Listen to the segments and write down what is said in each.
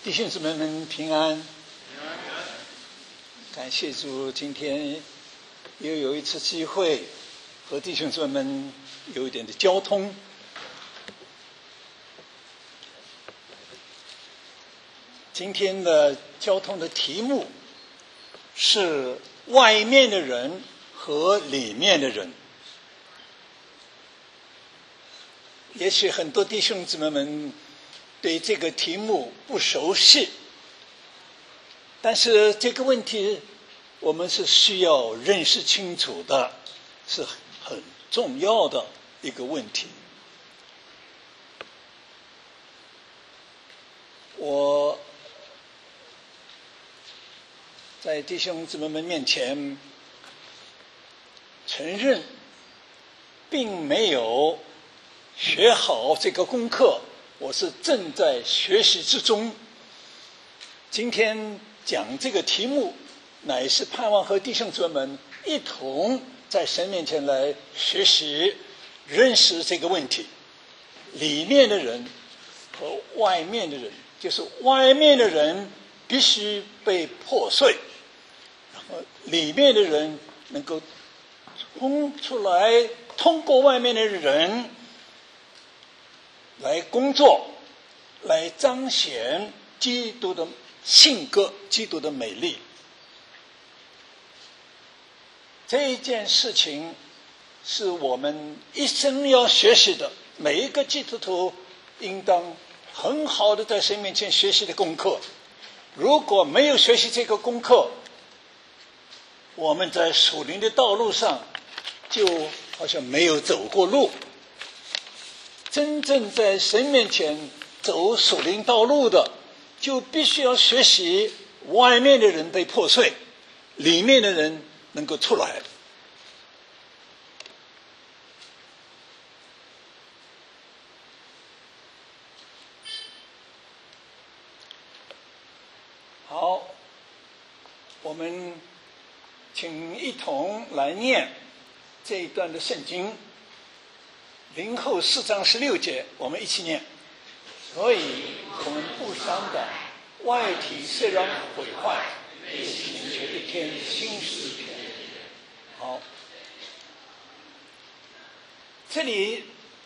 弟兄姊妹们平安！感谢主，今天又有一次机会和弟兄姊妹们有一点的交通。今天的交通的题目是外面的人和里面的人。也许很多弟兄姊妹们对这个题目不熟悉，但是这个问题我们是需要认识清楚的，是很重要的一个问题。我在弟兄姊妹们面前承认并没有学好这个功课，我是正在学习之中。今天讲这个题目，乃是盼望和弟兄姊妹们一同在神面前来学习、认识这个问题。里面的人和外面的人，就是外面的人必须被破碎，然后里面的人能够冲出来，通过外面的人来工作，来彰显基督的性格，基督的美丽。这一件事情是我们一生要学习的，每一个基督徒应当很好的在神面前学习的功课。如果没有学习这个功课，我们在属灵的道路上就好像没有走过路。真正在神面前走属灵道路的，就必须要学习外面的人被破碎，里面的人能够出来。好，我们请一同来念这一段的圣经。林后4章16节，我们一起念。所以我们不伤感，外体虽然毁坏，内心却一天新似天。好，这里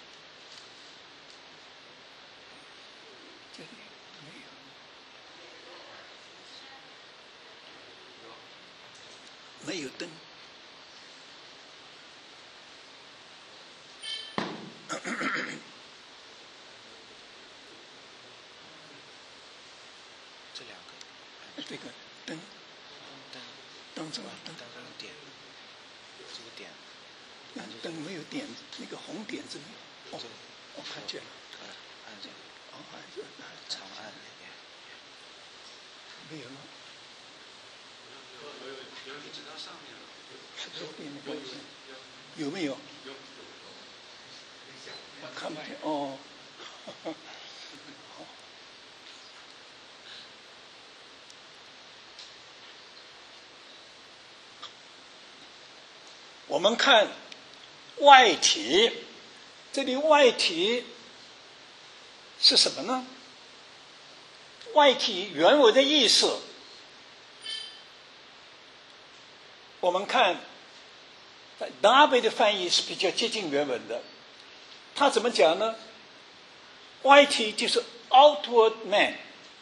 没有灯。 这两个， 这个灯什么灯？ 灯点，这个点， 灯没有点，那个红点子没有。我看见了。 按这个。 按这个。 长按。 没有了。 有一直到上面了。 是不是变那个？有没有？有。看不见哦。我们看外体，这里外体是什么呢？外体原文的意思，我们看达维的翻译是比较接近原文的。他怎么讲呢？外体就是 outward man。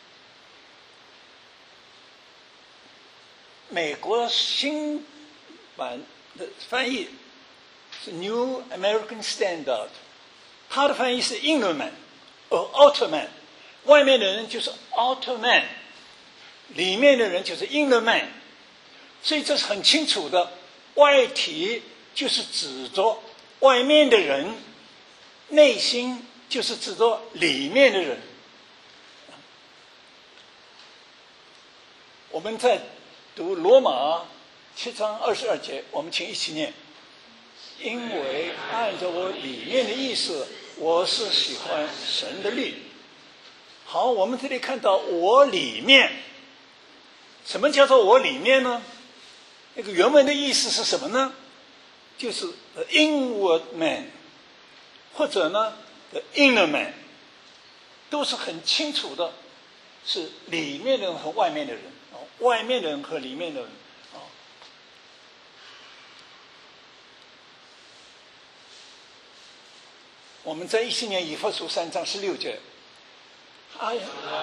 美国新版的翻译是 New American Standard， 他的翻译是 inner man 和 outer man。外面的人就是 outer man， 里面的人就是 inner man。所以这是很清楚的，外体就是指着外面的人，内心就是指着里面的人。我们在读罗马7章22节，我们请一起念。因为按照我里面的意思，我是喜欢神的律。好，我们这里看到我里面，什么叫做我里面呢？那个原文的意思是什么呢？就是 the inward man， 或者呢 the inner man， 都是很清楚的。 是里面的人和外面的人外面的人和里面的人我们在17年以弗所3章16节，哎呀，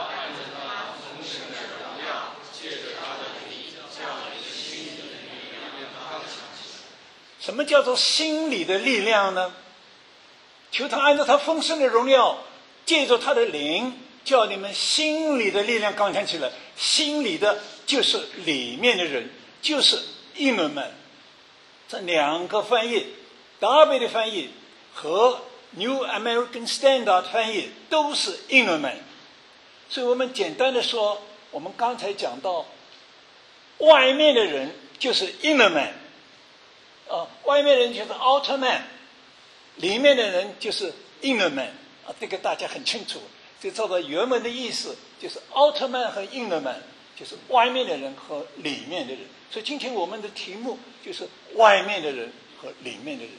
什么叫做心里的力量呢？求他按照他丰盛的荣耀，借着他的灵，叫你们心里的力量刚强起来。心里的就是里面的人，就是 inner man。这两个翻译，达维的翻译和 New American Standard 翻译都是 inner man。所以我们简单的说，我们刚才讲到，外面的人就是 inner man，外面的人就是 outer man， 里面的人就是 inner man，这个大家很清楚。这照着原文的意思，就是 outer man 和 inner man， 就是外面的人和里面的人。所以今天我们的题目就是外面的人和里面的人。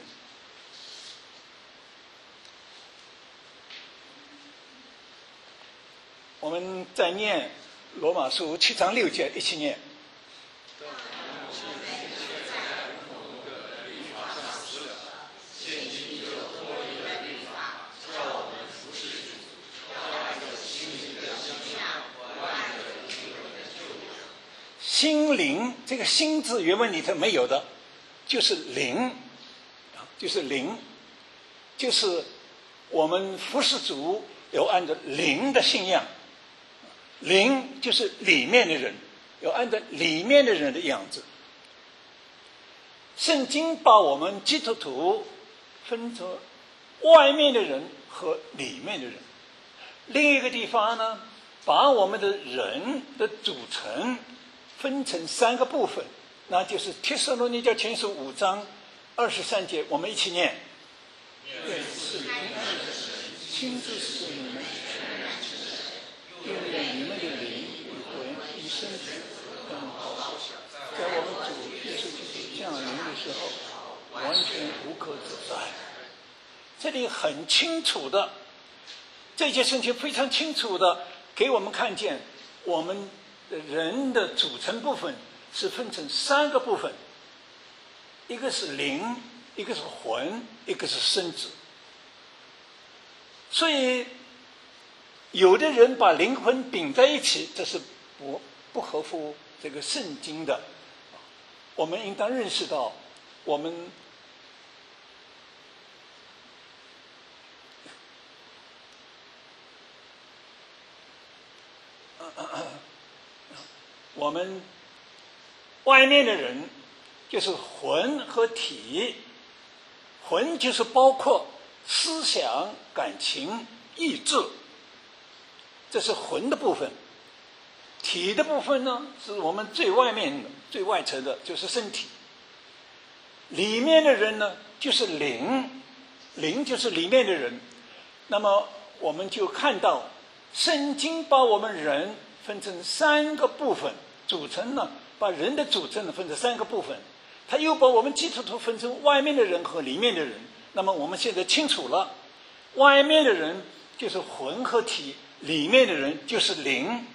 我们在念罗马书7章6节，一起念。心灵，这个心字原文里头没有的，就是灵，就是灵，就是我们服侍主要按照灵的信仰，灵就是里面的人，要按照里面的人的样子。圣经把我们基督徒分成外面的人和里面的人。另一个地方呢，把我们的人的组成分成3个部分，那就是帖撒罗尼迦前书5章23节，我们一起念。愿是平安的亲自使你们愿你们的灵与魂与身体更好，在我们主耶稣基督降临的时候，完全无可指摘。这里很清楚的，这些圣经非常清楚的给我们看见，我们人的组成部分是分成3个部分，一个是灵，一个是魂，一个是身子。所以有的人把灵魂并在一起，这是不合乎这个圣经的。我们应当认识到，我们外面的人就是魂和体，魂就是包括思想、感情、意志，这是魂的部分。体的部分呢，是我们最外面的、最外层的，就是身体。里面的人呢，就是灵，灵就是里面的人。那么我们就看到，圣经把我们人分成3个部分组成呢，把人的组成呢分成3个部分，他又把我们基督徒分成外面的人和里面的人。那么我们现在清楚了，外面的人就是魂和体，里面的人就是灵。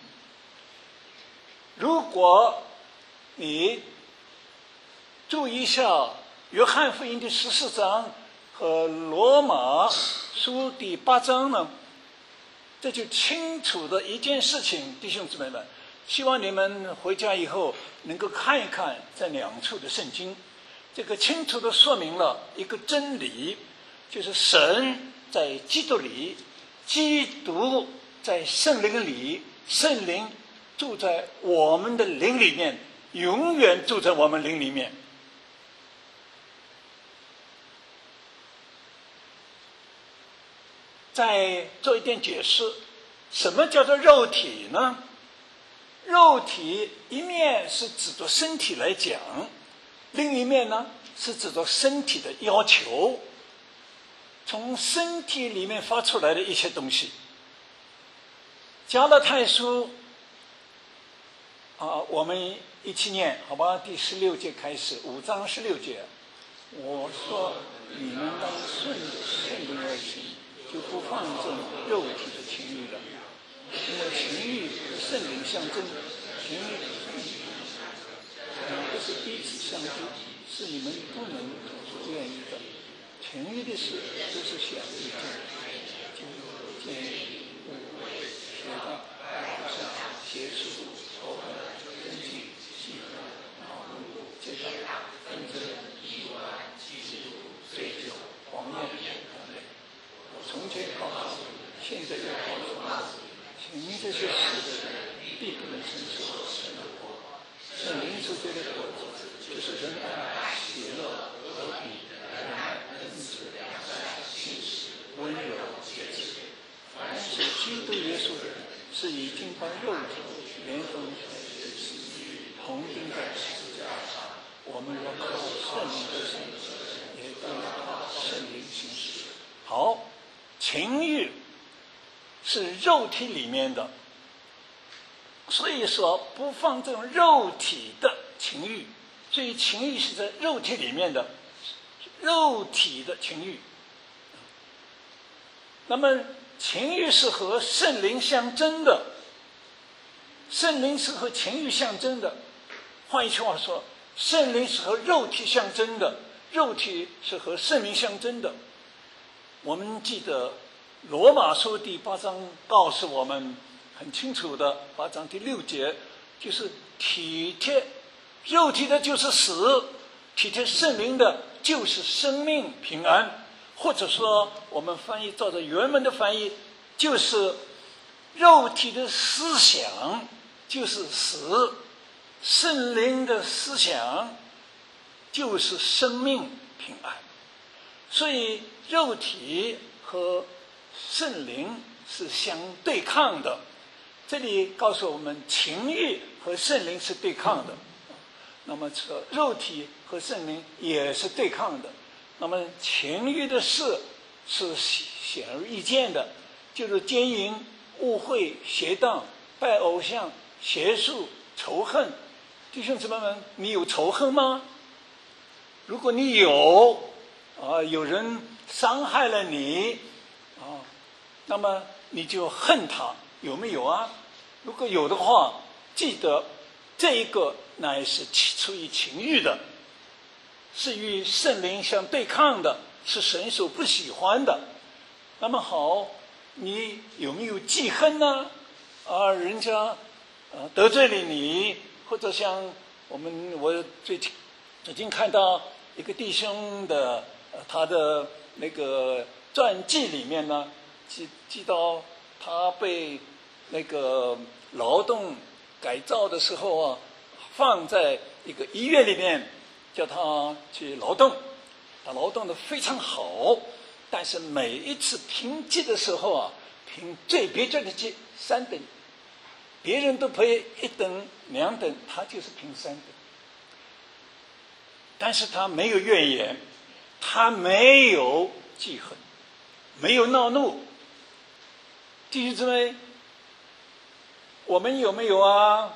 如果你注意一下约翰福音第14章和罗马书第8章呢，这就清楚的一件事情，弟兄姊妹们，希望你们回家以后能够看一看这2处的圣经。这个清楚地说明了一个真理，就是神在基督里，基督在圣灵里，圣灵住在我们的灵里面，永远住在我们灵里面。再做一点解释，什么叫做肉体呢？肉体一面是指着身体来讲，另一面呢是指着身体的要求，从身体里面发出来的一些东西。加拉太书我们一起念好吧，第16节开始，5章16节。我说你们当顺着圣灵而行，就不放纵肉体的情欲了。 因为情欲和圣灵相争，情欲两个是彼此相争，是你们不能愿意的。情欲的事都是显而易见，就见误会、邪荡、不善、邪术、仇恨、争竞、嫉妒、恼怒、结党、纷争、意外、嫉妒、醉酒、狂宴等类。我从前告诉你，现在又告诉你，行这些事必不能承受神的国。圣灵所结的果子，就是仁爱、喜乐、和平、仁爱、恩慈、良善、信实、温柔、节制。凡是基督耶稣的人，是已经把肉体连同同钉在十字架上。我们要靠圣灵的行事，也都要靠圣灵行事。好，情欲是肉体里面的，所以说不放这种肉体的情欲，所以情欲是在肉体里面的，肉体的情欲。那么情欲是和圣灵相争的，圣灵是和情欲相争的。换一句话说，圣灵是和肉体相争的，肉体是和圣灵相争的。我们记得罗马书第8章告诉我们很清楚的，8章第6节，就是体贴肉体的就是死，体贴圣灵的就是生命平安。或者说我们翻译照着原文的翻译，就是肉体的思想就是死，圣灵的思想就是生命平安。所以肉体和圣灵是相对抗的。这里告诉我们，情欲和圣灵是对抗的，那么肉体和圣灵也是对抗的。那么情欲的事是显而易见的，就是奸淫、污秽、邪荡、拜偶像、邪术、仇恨。弟兄姊妹们，你有仇恨吗？如果你有有人伤害了你那么你就恨他，有没有啊？如果有的话，记得这一个乃是出于情欲的，是与圣灵相对抗的，是神所不喜欢的。那么好，你有没有记恨呢？人家得罪了你，或者像我最近看到一个弟兄的他的那个传记里面呢，记到他被那个劳动改造的时候放在一个医院里面，叫他去劳动，他劳动的非常好，但是每一次评级的时候评最别致的级3等，别人都配1等2等，他就是评3等。但是他没有怨言，他没有记恨，没有恼怒。弟兄姊妹，我们有没有啊？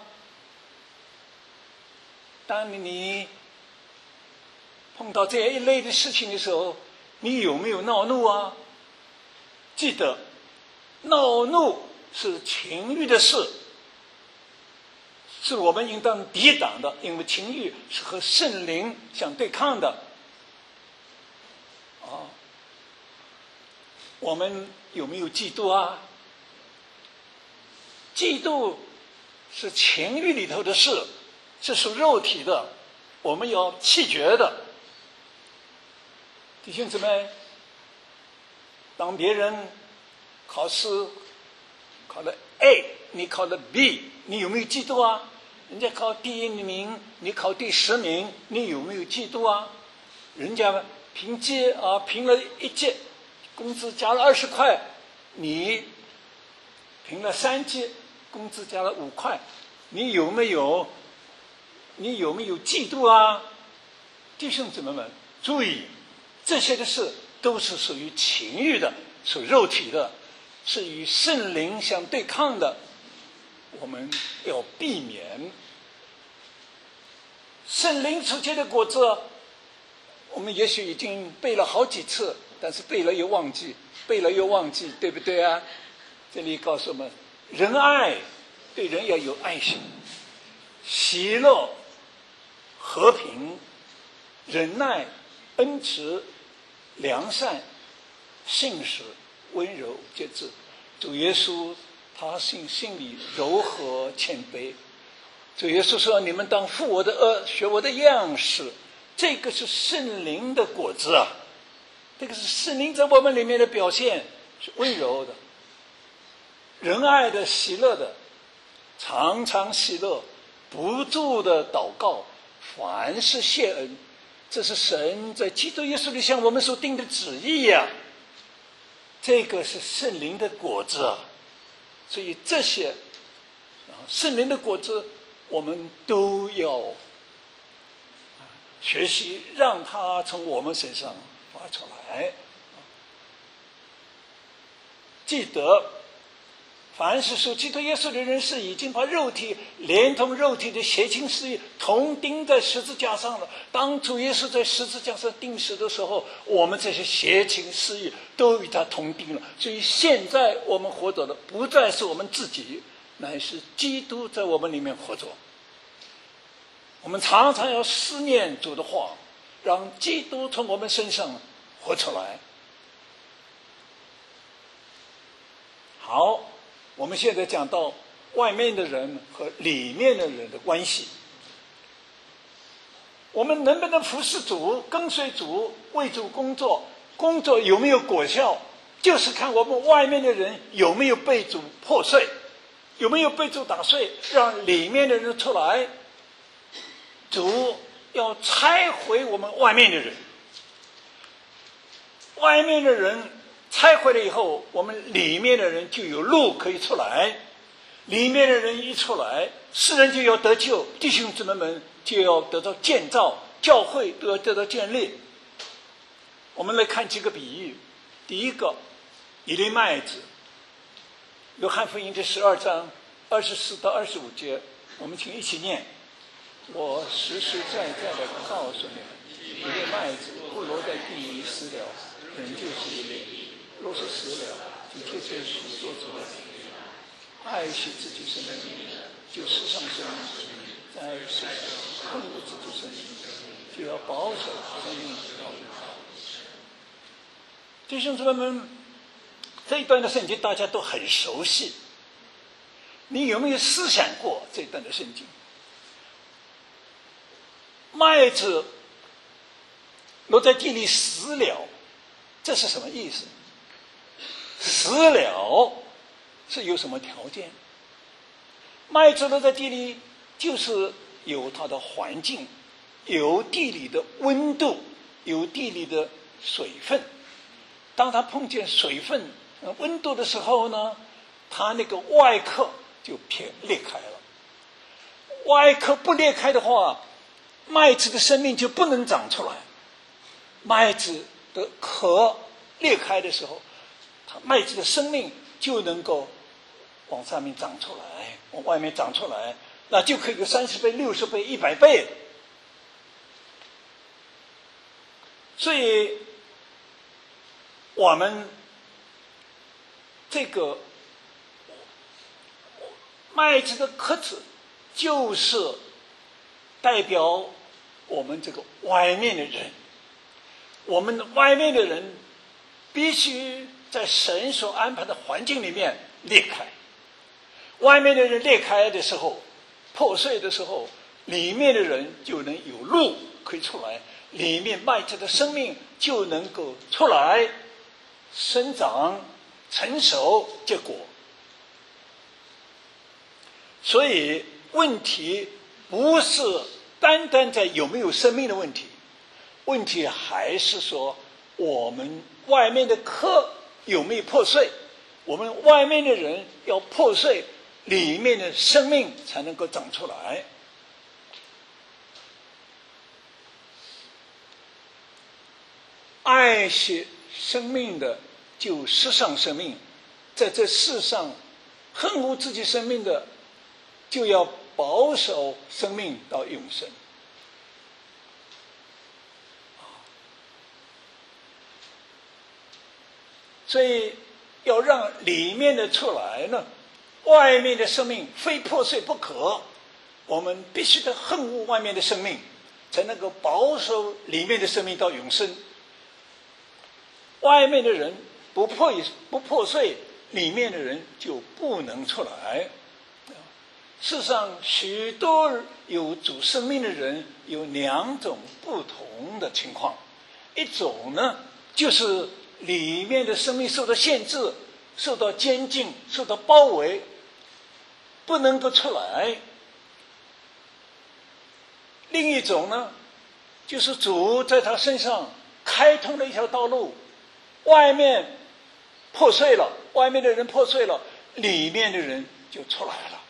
当你碰到这一类的事情的时候，你有没有恼怒啊？记得，恼怒是情欲的事，是我们应当抵挡的，因为情欲是和圣灵相对抗的。我们有没有嫉妒啊？嫉妒是情欲里头的事，是属肉体的，我们要弃绝的。弟兄姊妹，当别人考试考了 A， 你考了 B， 你有没有嫉妒啊？人家考第1名，你考第10名，你有没有嫉妒啊？人家评级评了1级，工资加了20块，你评了3级，工资加了5块，你有没有嫉妒啊？弟兄姊妹们，注意，这些的事都是属于情欲的，属肉体的，是与圣灵相对抗的，我们要避免。圣灵所结的果子，我们也许已经背了好几次，但是背了又忘记，背了又忘记，对不对啊？这里告诉我们仁爱，对人要有爱心，喜乐、和平、忍耐、恩慈、良善、信实、温柔、节制。主耶稣他心里柔和谦卑。主耶稣说：“你们当负我的恶，学我的样式。”这个是圣灵的果子啊，这个是圣灵在我们里面的表现，是温柔的、仁爱的、喜乐的，常常喜乐，不住的祷告，凡事谢恩。这是神在基督耶稣里向我们所定的旨意呀。这个是圣灵的果子啊，所以这些圣灵的果子我们都要学习，让它从我们身上发出来。记得凡是属基督耶稣的人，是已经把肉体连同肉体的邪情私欲同钉在十字架上了。当主耶稣在十字架上钉死的时候，我们这些邪情私欲都与他同钉了。所以现在我们活着的不再是我们自己，乃是基督在我们里面活着。我们常常要思念主的话，让基督从我们身上活出来。好，我们现在讲到外面的人和里面的人的关系。我们能不能服侍主、跟随主、为主工作，工作有没有果效，就是看我们外面的人有没有被主破碎，有没有被主打碎，让里面的人出来。主要拆毁我们外面的人，外面的人拆毁了以后，我们里面的人就有路可以出来。里面的人一出来，世人就要得救，弟兄姊妹们就要得到建造，教会都要得到建立。我们来看几个比喻。第一个，一粒麦子，约翰福音第12章24到25节，我们请一起念。我实实在在的告诉你们，一粒麦子不落在地里死了，人就是一粒；若是死了，就结成许多子的。爱惜自己生命，就世上生命；在世上恨恶自己生命，就要保守生命。弟兄姊妹们，这一段的圣经大家都很熟悉，你有没有思想过这一段的圣经？麦子落在地里死了，这是什么意思？死了是有什么条件？麦子落在地里，就是有它的环境，有地里的温度，有地里的水分。当它碰见水分、温度的时候呢，它那个外壳就裂开了。外壳不裂开的话，麦子的生命就不能长出来。麦子的壳裂开的时候，麦子的生命就能够往上面长出来，往外面长出来，那就可以有30倍、60倍、100倍。所以我们这个麦子的壳子就是代表我们这个外面的人，我们外面的人必须在神所安排的环境里面裂开。外面的人裂开的时候，破碎的时候，里面的人就能有路可以出来，里面麦子的生命就能够出来生长成熟结果。所以问题不是单单在有没有生命的问题，问题还是说我们外面的壳有没有破碎，我们外面的人要破碎，里面的生命才能够长出来。爱惜生命的就世上生命，在这世上恨恶自己生命的就要保守生命到永生。所以要让里面的出来呢， 外面的生命非破碎不可，我们必须得恨恶外面的生命，才能够保守里面的生命到永生。外面的人不破碎，里面的人就不能出来。事实上，许多有主生命的人有两种不同的情况，一种呢，就是里面的生命受到限制，受到监禁，受到包围，不能够出来。另一种呢，就是主在他身上开通了一条道路，外面破碎了，外面的人破碎了，里面的人就出来了。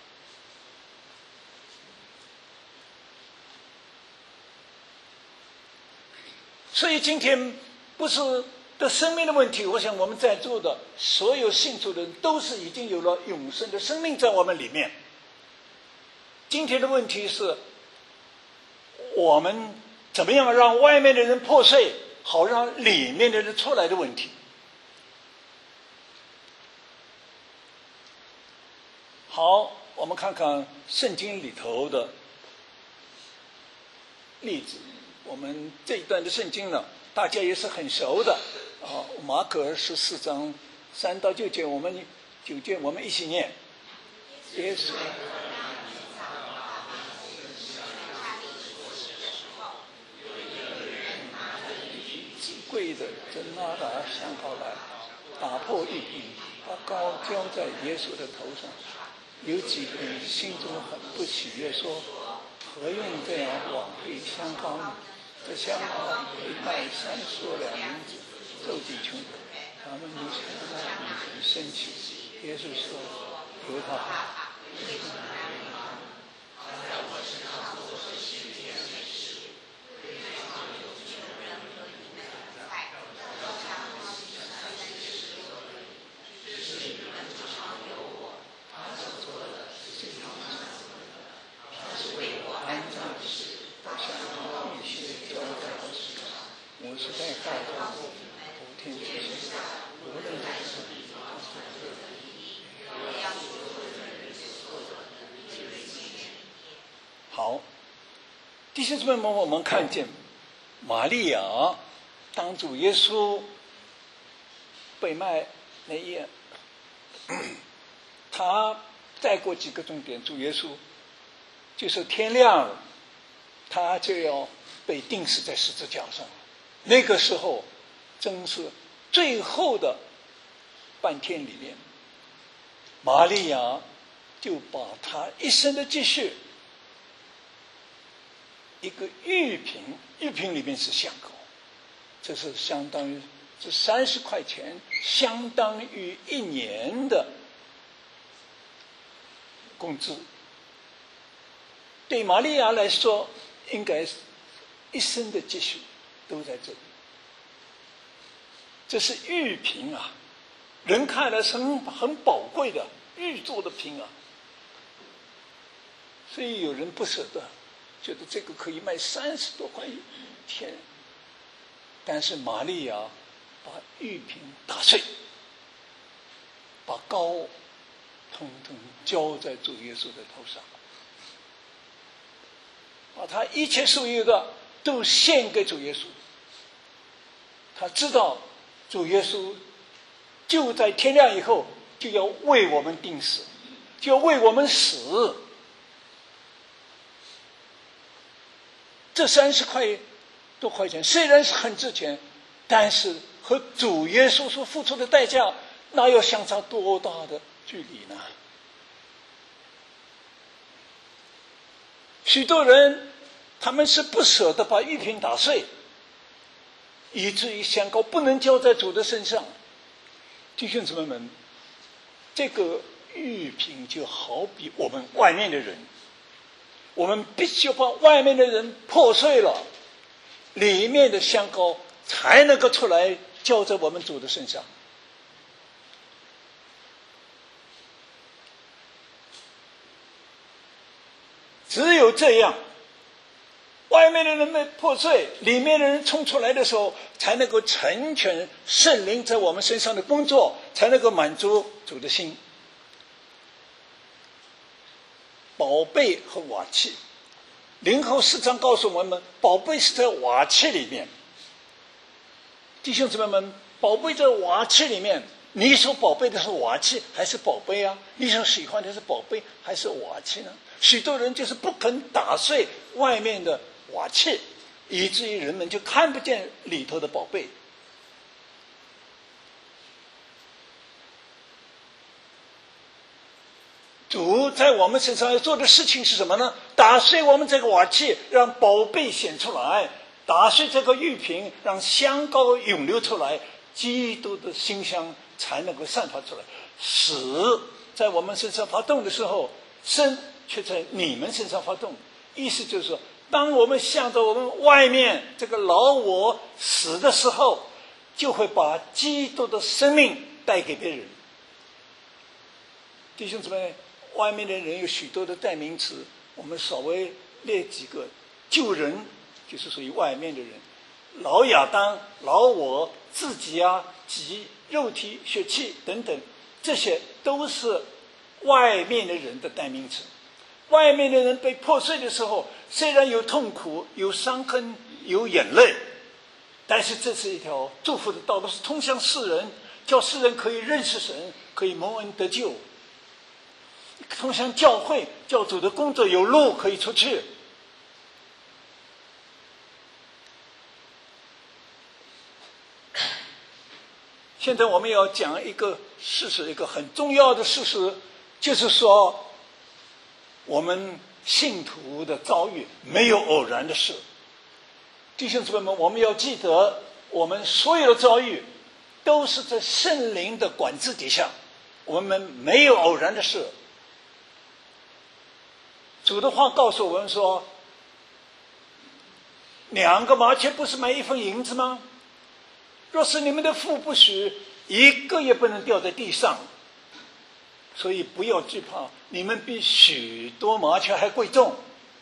所以今天不是的生命的问题，我想我们在座的所有信主的人都是已经有了永生的生命在我们里面。今天的问题是我们怎么样让外面的人破碎，好让里面的人出来的问题。好，我们看看圣经里头的例子。我们这一段的圣经呢，大家也是很熟的啊。马可14章3到9节，我们一起念。耶稣跪着真拿打香膏来，打破玉瓶，把膏浇在耶稣的头上。有几个人心中很不喜悦，说：何用这样枉费香膏呢？这香膏可以卖30两银子，周济穷人。他们就向那女人生气。耶稣说：由他吧。我是在告诉普天之下，无论是好，弟兄姊妹们，我们看见玛利亚当主耶稣被卖那夜，他再过几个钟点，主耶稣就是天亮了，他就要被钉死在十字架上。那个时候正是最后的半天里面，玛利亚就把她一生的积蓄，一个玉瓶，玉瓶里面是香膏，这是相当于这30块钱，相当于1年的工资。对玛利亚来说，应该是一生的积蓄都在这里。这是玉瓶啊，人看来是很宝贵的玉做的瓶啊，所以有人不舍得，觉得这个可以卖30多块钱。但是玛利亚把玉瓶打碎，把膏统统浇在主耶稣的头上，把他一切所有的都献给主耶稣。他知道主耶稣就在天亮以后就要为我们钉死，就要为我们死。这30多块钱虽然是很值钱，但是和主耶稣所付出的代价，那要相差多大的距离呢？许多人他们是不舍得把玉瓶打碎，以至于香膏不能浇在主的身上。弟兄姊妹们，这个玉瓶就好比我们外面的人，我们必须把外面的人破碎了，里面的香膏才能够出来浇在我们主的身上。只有这样，外面的人被破碎，里面的人冲出来的时候，才能够成全圣灵在我们身上的工作，才能够满足主的心。 宝贝和瓦器。林后4章告诉我们，宝贝是在瓦器里面。弟兄姊妹们，宝贝在瓦器里面，你所宝贝的是瓦器还是宝贝啊？你所喜欢的是宝贝还是瓦器呢？许多人就是不肯打碎外面的瓦器，以至于人们就看不见里头的宝贝。主在我们身上要做的事情是什么呢？打碎我们这个瓦器，让宝贝显出来；打碎这个玉瓶，让香膏涌流出来，基督的馨香才能够散发出来。死在我们身上发动的时候，生却在你们身上发动。意思就是说，当我们向着我们外面这个老我死的时候，就会把基督的生命带给别人。弟兄姊妹，外面的人有许多的代名词，我们稍微列几个。旧人就是属于外面的人，老亚当、老我、自己啊、己、肉体、血气等等，这些都是外面的人的代名词。外面的人被破碎的时候，虽然有痛苦、有伤痕、有眼泪，但是这是一条祝福的道路，是通向世人，叫世人可以认识神，可以蒙恩得救。通向教会，教主的工作有路可以出去。现在我们要讲一个事实，一个很重要的事实，就是说我们信徒的遭遇没有偶然的事。弟兄姊妹们，我们要记得，我们所有的遭遇都是在圣灵的管制底下，我们没有偶然的事。主的话告诉我们说，2个麻雀不是卖1分银子吗？若是你们的父不许，一个也不能掉在地上。所以不要惧怕，你们比许多麻雀还贵重。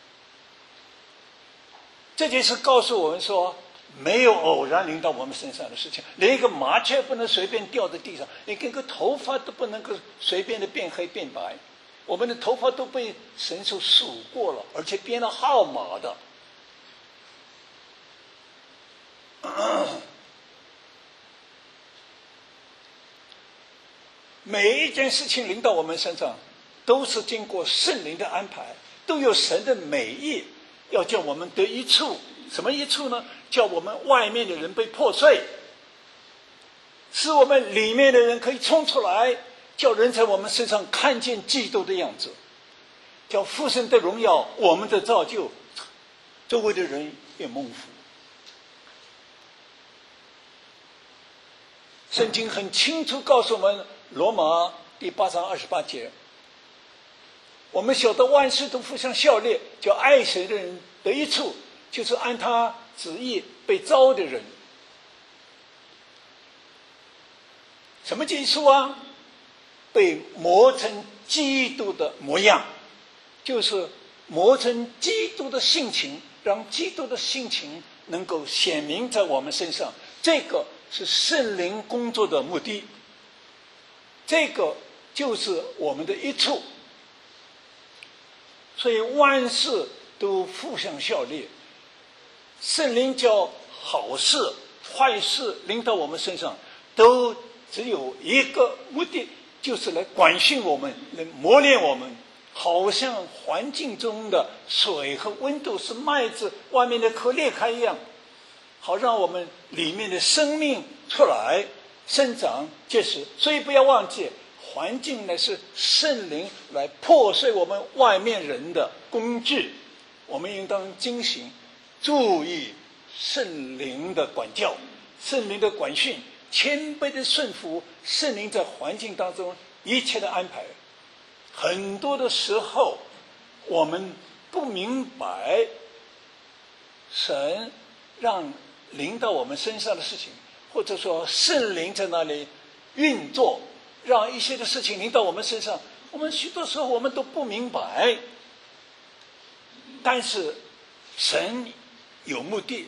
这件事告诉我们说，没有偶然临到我们身上的事情，连一个麻雀不能随便掉在地上，连一个头发都不能够随便的变黑变白。我们的头发都被神所数过了，而且编了号码的。每一件事情临到我们身上，都是经过圣灵的安排，都有神的美意，要叫我们得益处。什么益处呢？叫我们外面的人被破碎，使我们里面的人可以冲出来，叫人在我们身上看见基督的样子，叫父神的荣耀，我们的造就，周围的人也蒙福。圣经很清楚告诉我们，罗马第8章28节，我们晓得万事都互相效力，叫爱神的人得益处，就是按他旨意被召的人。什么基础啊？被磨成基督的模样，就是磨成基督的性情，让基督的性情能够显明在我们身上。这个是圣灵工作的目的，这个就是我们的益处。所以万事都互相效力，圣灵叫好事坏事临到我们身上，都只有一个目的，就是来管训我们，来磨练我们。好像环境中的水和温度是麦子外面的壳裂开一样，好让我们里面的生命出来生长结实。所以不要忘记，环境呢是圣灵来破碎我们外面人的工具，我们应当警醒，注意圣灵的管教，圣灵的管训，谦卑的顺服圣灵在环境当中一切的安排。很多的时候我们不明白神让临到我们身上的事情，或者说圣灵在那里运作，让一些的事情临到我们身上，我们许多时候我们都不明白。但是神有目的，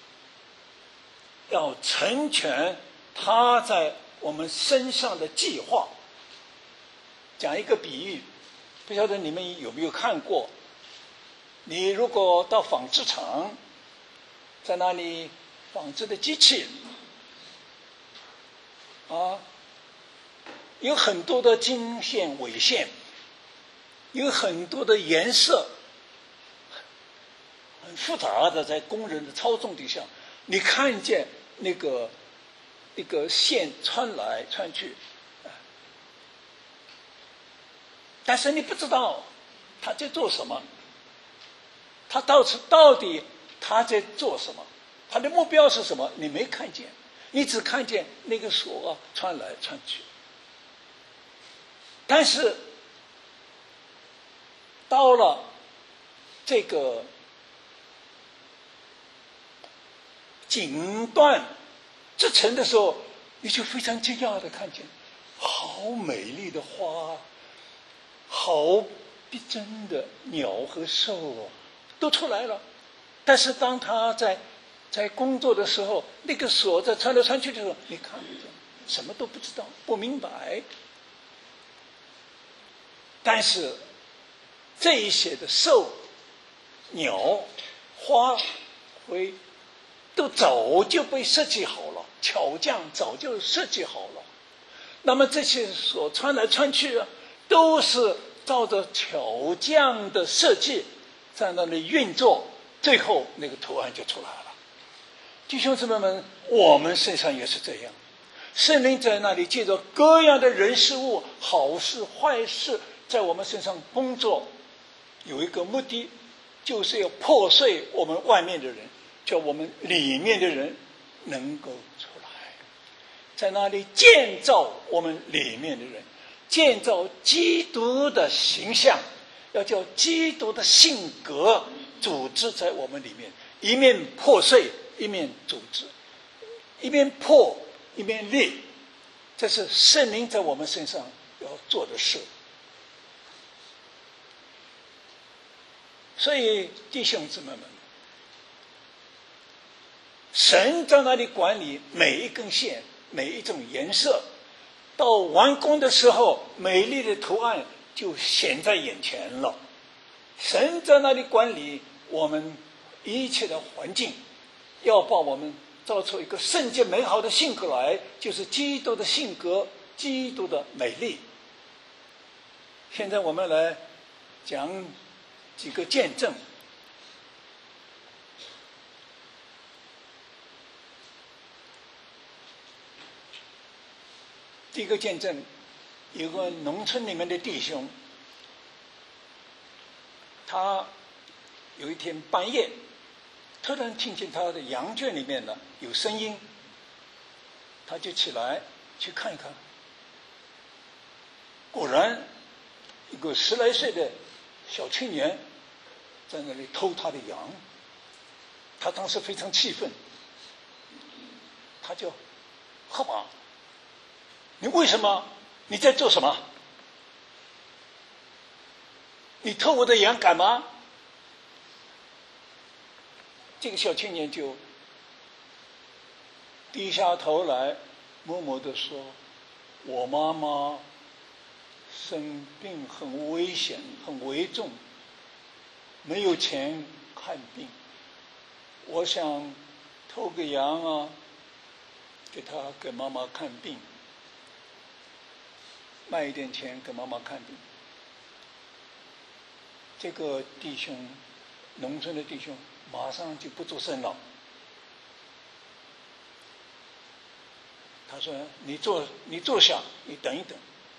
要成全他在我们身上的计划。讲一个比喻， 不晓得你们有没有看过？你如果到纺织厂，在那里纺织的机器啊，有很多的经线、纬线，有很多的颜色，很复杂的，在工人的操纵底下，你看见那个线穿来穿去，但是你不知道他在做什么，他到底他在做什么，他的目标是什么？你没看见，你只看见那个锁穿来穿去。但是到了这个锦缎织成的时候，你就非常惊讶的看见，好美丽的花，好逼真的鸟和兽都出来了。但是当他在工作的时候，那个锁在穿来穿去的时候，你看不见，什么都不知道，不明白。但是这一些的兽、鸟、花卉都早就被设计好了，巧匠早就设计好了。那么这些所穿来穿去都是照着巧匠的设计在那里运作，最后那个图案就出来了。弟兄姊妹们，我们身上也是这样，圣灵在那里借着各样的人事物，好事坏事，在我们身上工作，有一个目的，就是要破碎我们外面的人，叫我们里面的人能够出来，在那里建造我们里面的人，建造基督的形象，要叫基督的性格组织在我们里面，一面破碎，一面组织，一面破，一面裂，这是圣灵在我们身上要做的事。所以弟兄姊妹们，神在那里管理每一根线，每一种颜色，到完工的时候，美丽的图案就显在眼前了。神在那里管理我们一切的环境，要把我们造出一个圣洁美好的性格来，就是基督的性格，基督的美丽。现在我们来讲几个见证。第一个见证，有个农村里面的弟兄，他有一天半夜突然听见他的羊圈里面有声音，他就起来去看一看，果然一个10来岁的小青年在那里偷他的羊。他当时非常气愤，他就喝骂：你为什么？你在做什么？你偷我的羊干嘛？这个小青年就低下头来，默默地说：我妈妈生病很危险，很危重，没有钱看病，我想偷个羊给妈妈看病，卖一点钱给妈妈看病。这个弟兄，农村的弟兄马上就不作声了。他说：你坐下，你等一等。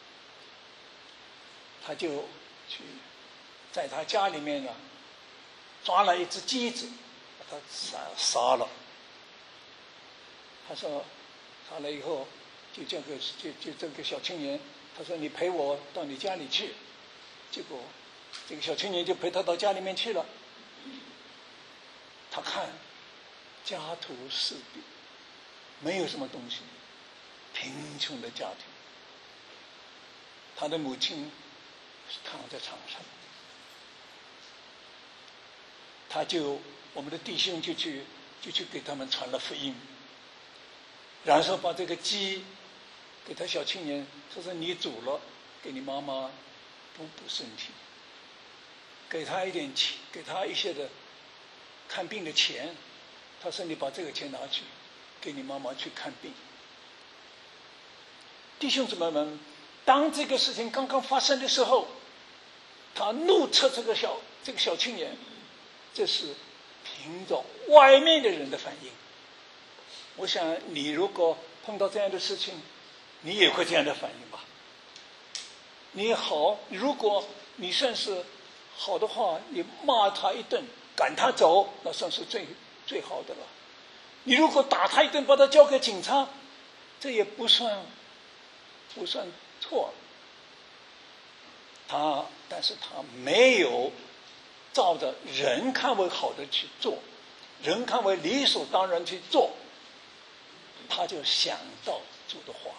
他就去在他家里面抓了一只鸡子，把它杀了。他说杀了以后，就这个小青年，他说：你陪我到你家里去。结果这个小青年就陪他到家里面去了。他看家徒四壁，没有什么东西，贫穷的家庭。他的母亲躺在床上，我们的弟兄就去给他们传了福音，然后把这个鸡给他小青年，说是你煮了给你妈妈补身体，给他一点钱，给他一些的看病的钱。他说：“你把这个钱拿去，给你妈妈去看病。”弟兄姊妹们，当这个事情刚刚发生的时候，他怒斥这个小青年，这是凭着外面的人的反应。我想你如果碰到这样的事情，你也会这样的反应吧？你好，如果你算是好的话，你骂他一顿，赶他走，那算是最好的了。你如果打他一顿，把他交给警察，这也不算错。但是他没有照着人看为好的去做，人看为理所当然去做，他就想到主的话。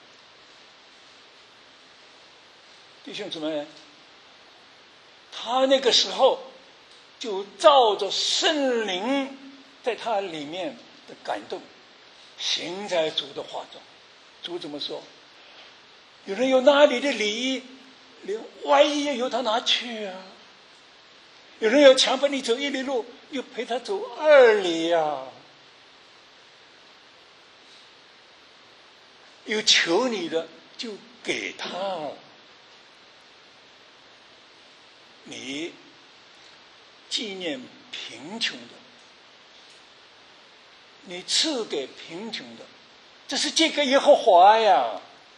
弟兄姊妹，他那个时候就照着圣灵在他里面的感动，行在主的话中。主怎么说？有人有那里的礼衣，连外衣也由他拿去啊。有人要强迫你走1里路，又陪他走2里啊。有求你的就给他。你纪念贫穷的，你赐给贫穷的，这是借给耶和华呀。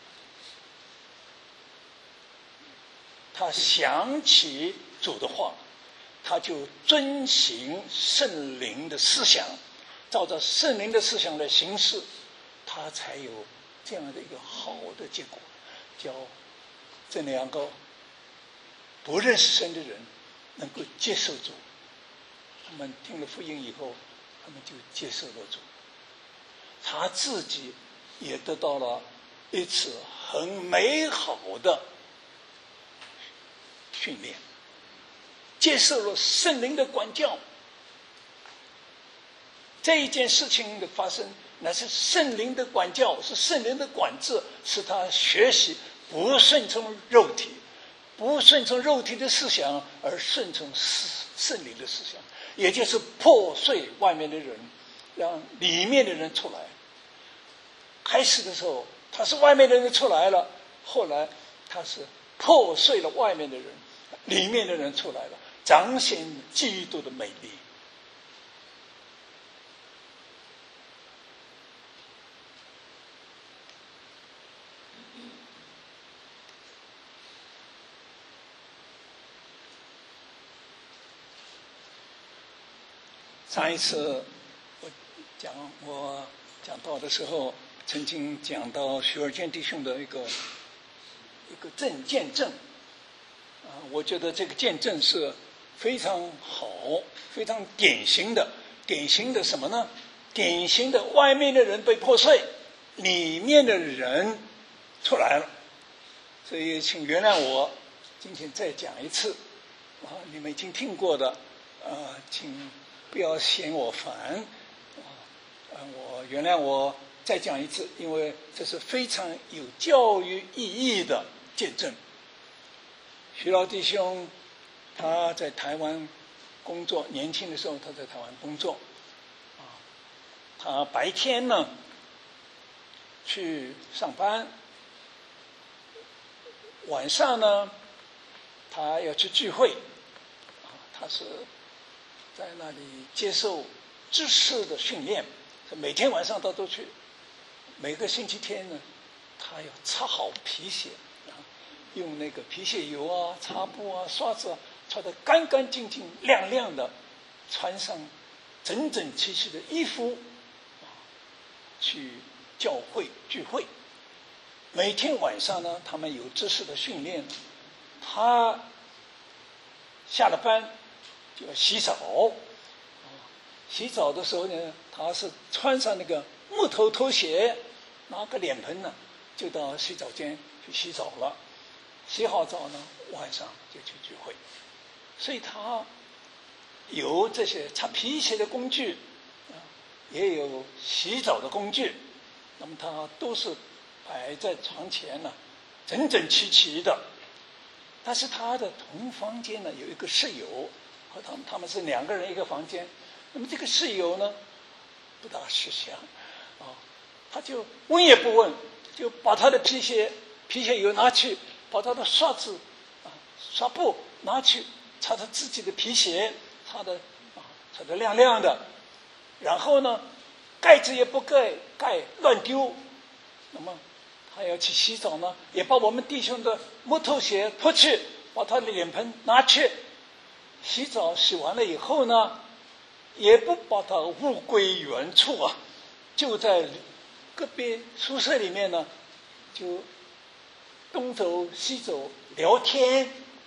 他想起主的话，他就遵行圣灵的思想，照着圣灵的思想来行事，他才有这样的一个好的结果。叫这2个不认识神的人能够接受主，他们听了福音以后，他们就接受了主，他自己也得到了一次很美好的训练，接受了圣灵的管教。这一件事情的发生，乃是圣灵的管教，是圣灵的管制，使他学习不顺从肉体，不顺从肉体的思想，而顺从圣灵的思想，也就是破碎外面的人，让里面的人出来。开始的时候他是外面的人出来了，后来他是破碎了外面的人，里面的人出来了，彰显基督的美丽。上一次我讲道的时候，曾经讲到徐尔坚弟兄的一个见证我觉得这个见证是非常好，非常典型的什么呢？典型的外面的人被破碎，里面的人出来了。所以请原谅我今天再讲一次你们已经听过的请不要嫌我烦我原谅我再讲一次，因为这是非常有教育意义的见证。徐老弟兄他在台湾工作，年轻的时候他在台湾工作他白天呢去上班，晚上呢他要去聚会他是在那里接受知识的训练，每天晚上他都去。每个星期天呢他要擦好皮鞋用那个皮鞋油擦布刷子擦得干干净净亮亮的，穿上整整齐齐的衣服去教会聚会。每天晚上呢他们有知识的训练，他下了班就要洗澡洗澡的时候呢他是穿上那个木头拖鞋，拿个脸盆呢就到洗澡间去洗澡了。洗好澡呢晚上就去聚会。所以他有这些擦皮鞋的工具也有洗澡的工具，那么他都是摆在床前呢整整齐齐的。 但是他的同房间呢有一个室友，和他们是2个人一个房间。那么这个室友呢不大识相啊，他就问也不问，就把他的皮鞋油拿去，把他的刷子刷布拿去擦他自己的皮鞋，擦得亮亮的。然后呢，盖子也不盖乱丢。那么他要去洗澡呢，也把我们弟兄的木头鞋脱去，把他的脸盆拿去洗澡。洗完了以后呢，也不把它物归原处啊，就在隔壁宿舍里面呢，就东走西走聊天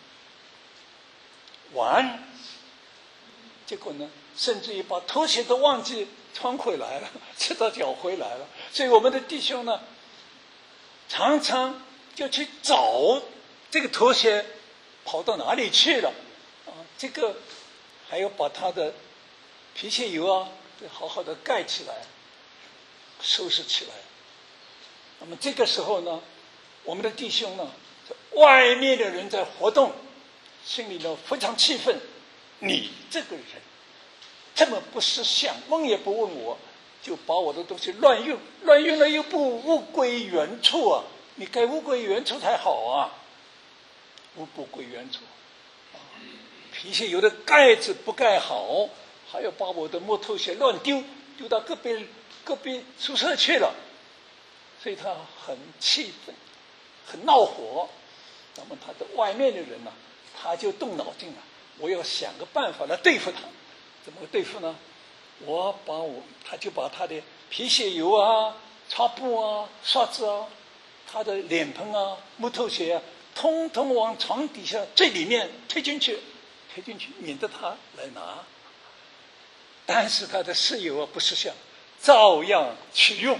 玩。结果呢，甚至于把拖鞋都忘记穿回来了，赤着脚回来了。所以我们的弟兄呢，常常就去找这个拖鞋跑到哪里去了这个还要把他的皮鞋油好好的盖起来，收拾起来。那么这个时候呢，我们的弟兄呢，外面的人在活动，心里呢非常气愤。你这个人这么不识相，问也不问我，就把我的东西乱用了又不物归原处啊！你该物归原处才好啊，不归原处皮鞋油的盖子不盖好，还要把我的木头鞋乱丢到隔壁宿舍去了。所以他很气愤，很闹火。那么他的外面的人呢，他就动脑筋了，我要想个办法来对付他。怎么对付呢？他就把他的皮鞋油擦布刷子他的脸盆木头鞋通通往床底下最里面推进去，免得他来拿。但是他的室友不识相，照样取用，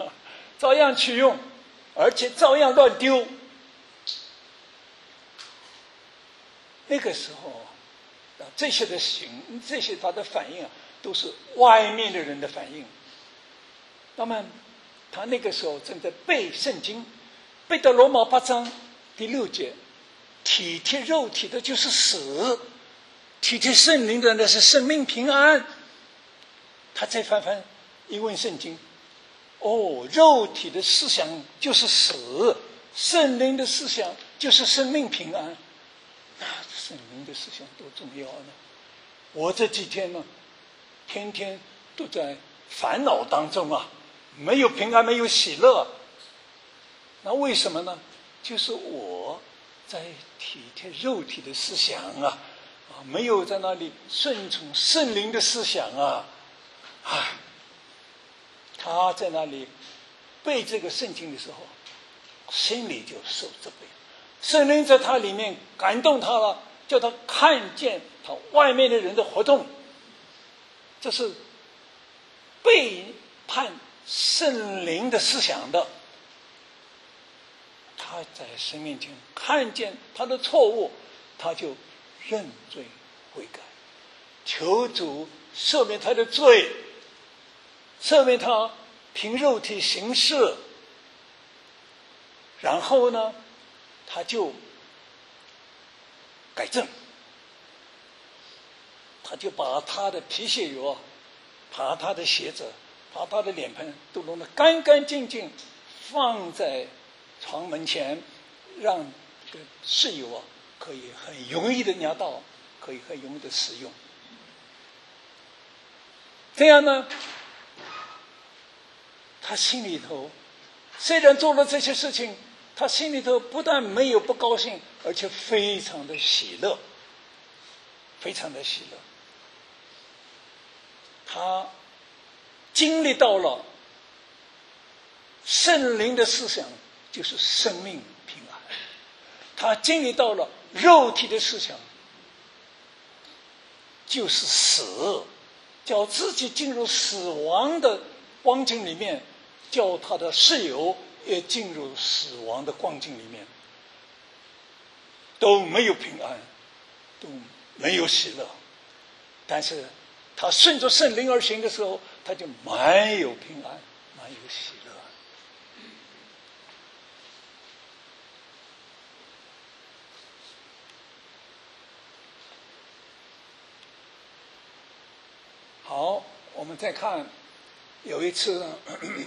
而且照样乱丢。那个时候这些他的反应都是外面的人的反应。那么他那个时候正在背圣经，背到罗马8章第6节，体贴肉体的就是死，体贴圣灵的那是生命平安。他再翻一问圣经，肉体的思想就是死，圣灵的思想就是生命平安。那圣灵的思想多重要呢？我这几天呢，天天都在烦恼当中没有平安，没有喜乐。那为什么呢？就是我在体贴肉体的思想没有在那里顺从圣灵的思想他在那里背这个圣经的时候，心里就受责备。圣灵在他里面感动他了，叫他看见他外面的人的活动，这是背叛圣灵的思想的。他在神面前看见他的错误，他就认罪悔改，求主赦免他的罪，赦免他凭肉体行事。然后呢，他就改正，他就把他的皮鞋油把他的鞋子，把他的脸盆都弄得干干净净，放在床门前，让这个室友可以很容易的拿到，可以很容易的使用。这样呢，他心里头虽然做了这些事情，他心里头不但没有不高兴，而且非常的喜乐，非常的喜乐。他经历到了圣灵的思想就是生命平安，他经历到了肉体的思想就是死，叫自己进入死亡的光景里面，叫他的室友也进入死亡的光景里面，都没有平安，都没有喜乐。但是他顺着圣灵而行的时候，他就满有平安，满有喜乐。 们再看，有一次呢，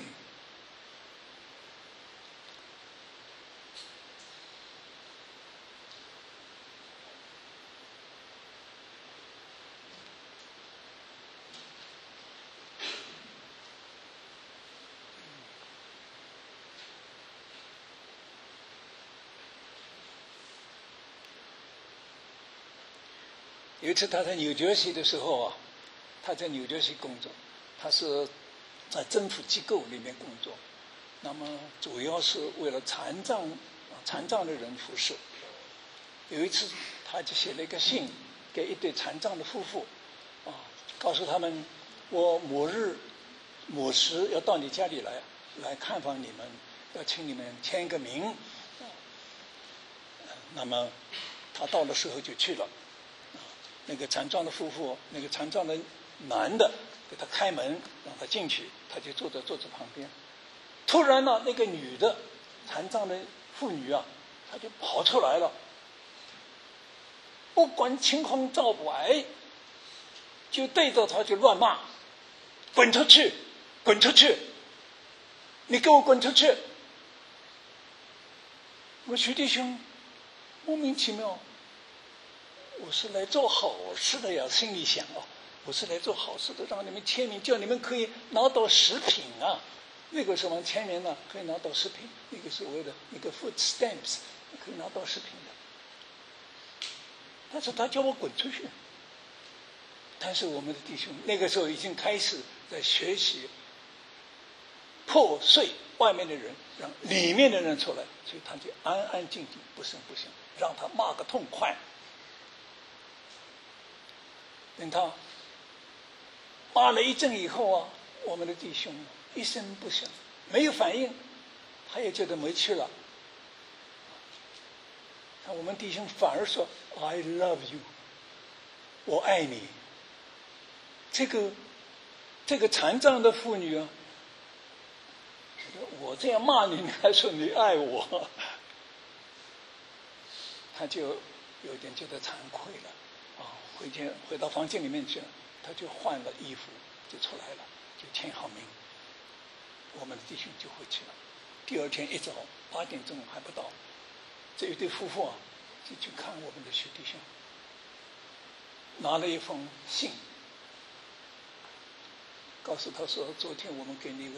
有一次他在纽约西的时候啊，他在纽约西工作，他是在政府机构里面工作，那么主要是为了残障的人服侍。有一次他就写了一个信给一对残障的夫妇，告诉他们我某时要到你家里来看访你们，要请你们签一个名。那么他到的时候就去了。那个残障的夫妇，那个残障的男的给他开门让他进去，他就坐在桌子旁边。突然呢，那个女的残障的妇女啊，她就跑出来了，不管青红皂白，就对着他就乱骂：“滚出去，滚出去，你给我滚出去！”我徐弟兄莫名其妙，我是来做好事的呀，心里想我是来做好事的，让你们签名，叫你们可以拿到食品啊。那个时候签名呢，可以拿到食品，那个所谓的那个 food stamps 可以拿到食品的。但是他叫我滚出去。但是我们的弟兄那个时候已经开始在学习破碎外面的人，让里面的人出来，所以他就安安静静，不声不响，让他骂个痛快。等他骂了一阵以后啊，我们的弟兄一声不响，没有反应，他也觉得没趣了。我们弟兄反而说 I love you， 我爱你。这个残障的妇女啊，我这样骂你，你还说你爱我，他就有点觉得惭愧了。回到房间里面去了，他就换了衣服就出来了，就签好名。我们的弟兄就回去了。第二天一早8点钟还不到，这一对夫妇啊就去看我们的徐弟兄，拿了一封信，告诉他说：昨天我们给你一个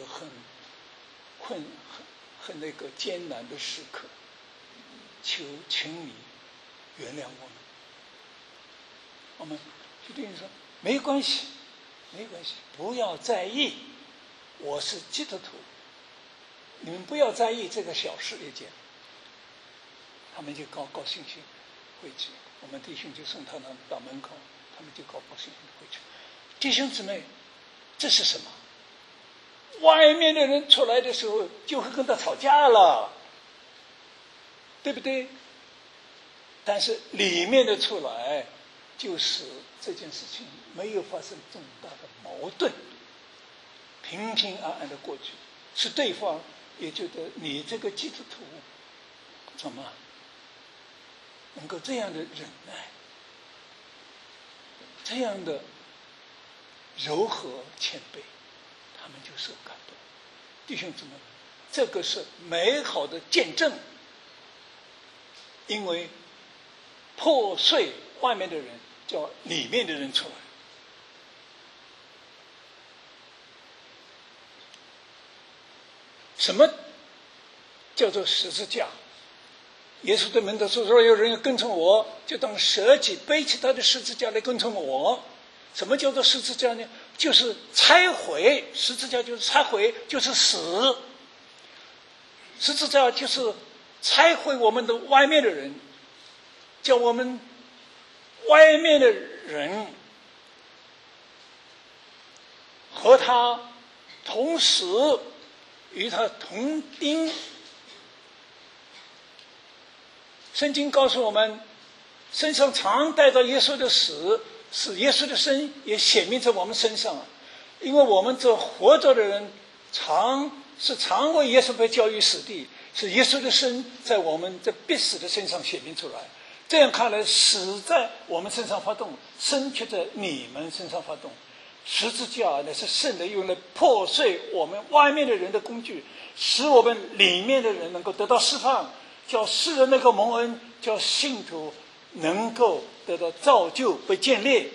很那个艰难的时刻，请你原谅我们。我们就对你说没关系，没关系，不要在意，我是基督徒，你们不要在意这个小事一件。他们就高兴回去，我们弟兄就送他们到门口，他们就高兴回去。弟兄姊妹，这是什么？外面的人出来的时候就会跟他吵架了，对不对？但是里面的出来，就是这件事情没有发生重大的矛盾，平平安安的过去，是对方也觉得你这个基督徒怎么能够这样的忍耐，这样的柔和谦卑，他们就受感动。弟兄姊妹，这个是美好的见证，因为破碎外面的人，叫里面的人出来。什么叫做十字架？耶稣对门徒说：若有人要跟从我，就当舍己背起他的十字架来跟从我。什么叫做十字架呢？就是拆毁，十字架就是拆毁，就是死。十字架就是拆毁我们的外面的人，叫我们外面的人和他同死，与他同钉。圣经告诉我们，身上常带着耶稣的死，使耶稣的生也显明在我们身上。因为我们这活着的人常为耶稣被交于死地，使耶稣的生在我们这必死的身上显明出来。这样看来，死在我们身上发动，生却在你们身上发动。 十字架乃是圣人用来破碎我们外面的人的工具，使我们里面的人能够得到释放，叫世人能够蒙恩，叫信徒能够得到造就，被建立。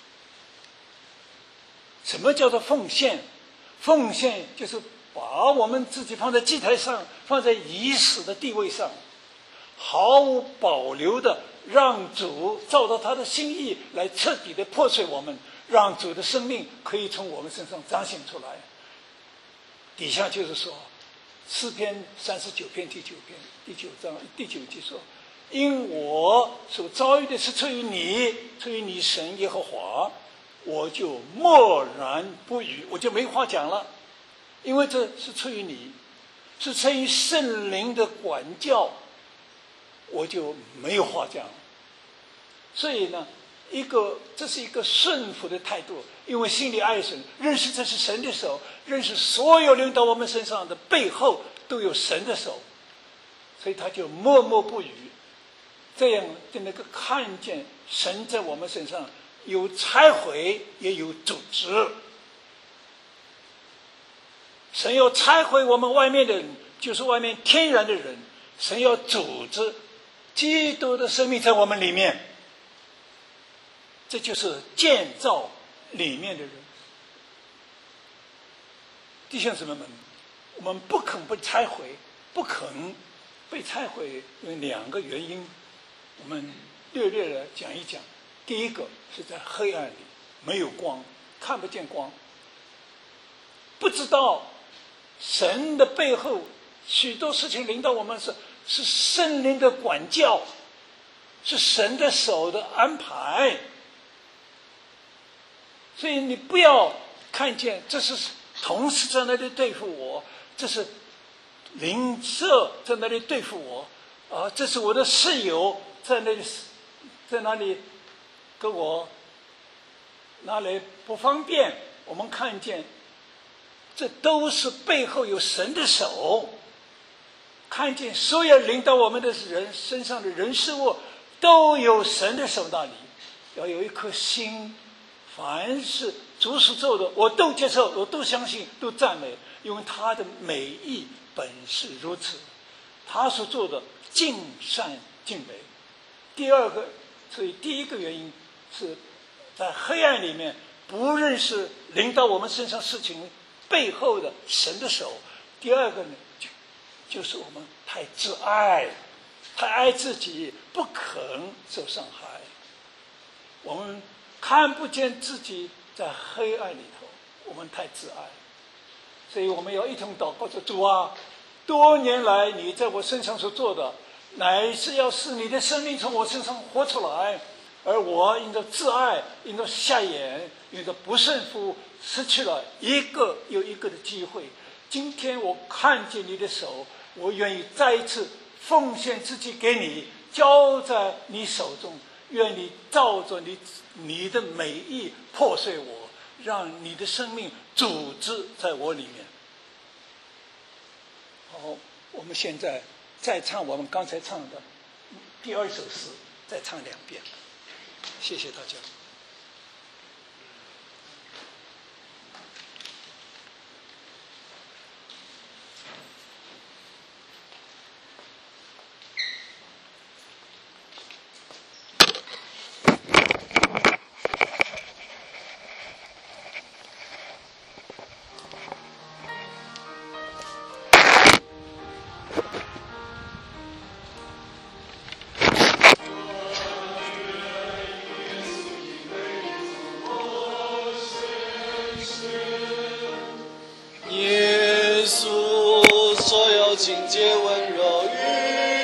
什么叫做奉献？奉献就是把我们自己放在祭台上，放在已死的地位上，毫无保留的让主照着他的心意来彻底的破碎我们，让主的生命可以从我们身上彰显出来。底下就是说，诗篇39篇第9章第9节说，因我所遭遇的是出于你神耶和华，我就默然不语，我就没话讲了，因为这是出于你，是出于圣灵的管教，我就没有话讲。所以呢，这是一个顺服的态度，因为心里爱神，认识这是神的手，认识所有临到我们身上的背后都有神的手，所以他就默默不语，这样就能够看见神在我们身上有拆毁也有组织。神要拆毁我们外面的人，就是外面天然的人，神要组织基督的生命在我们里面，这就是建造里面的人。弟兄姊妹们，我们不肯被拆毁，有2个原因，我们略略的讲一讲。第一个是在黑暗里没有光，看不见光，不知道神的背后许多事情临到我们是圣灵的管教，是神的手的安排。所以你不要看见这是同事在那里对付我，这是邻舍在那里对付我，这是我的室友在那里跟我拿来不方便。我们看见这都是背后有神的手，看见所有临到我们的人身上的人事物都有神的手那里。要有一颗心，凡是主所做的我都接受，我都相信，都赞美，因为他的美意本是如此，他所做的尽善尽美。所以第一个原因是在黑暗里面不认识临到我们身上事情背后的神的手。第二个呢，就是我们太自爱，太爱自己，不肯受伤害。我们看不见自己在黑暗里头，我们太自爱。所以我们要一同祷告说，主啊，多年来你在我身上所做的，乃是要使你的生命从我身上活出来，而我因着自爱，因着瞎眼，因着不顺服，失去了一个又一个的机会。今天我看见你的手，我愿意再一次奉献自己给你，交在你手中，愿你照着你的美意破碎我，让你的生命组织在我里面。好，我们现在再唱我们刚才唱的第2首诗，再唱2遍。谢谢大家。 耶稣所有情节温柔与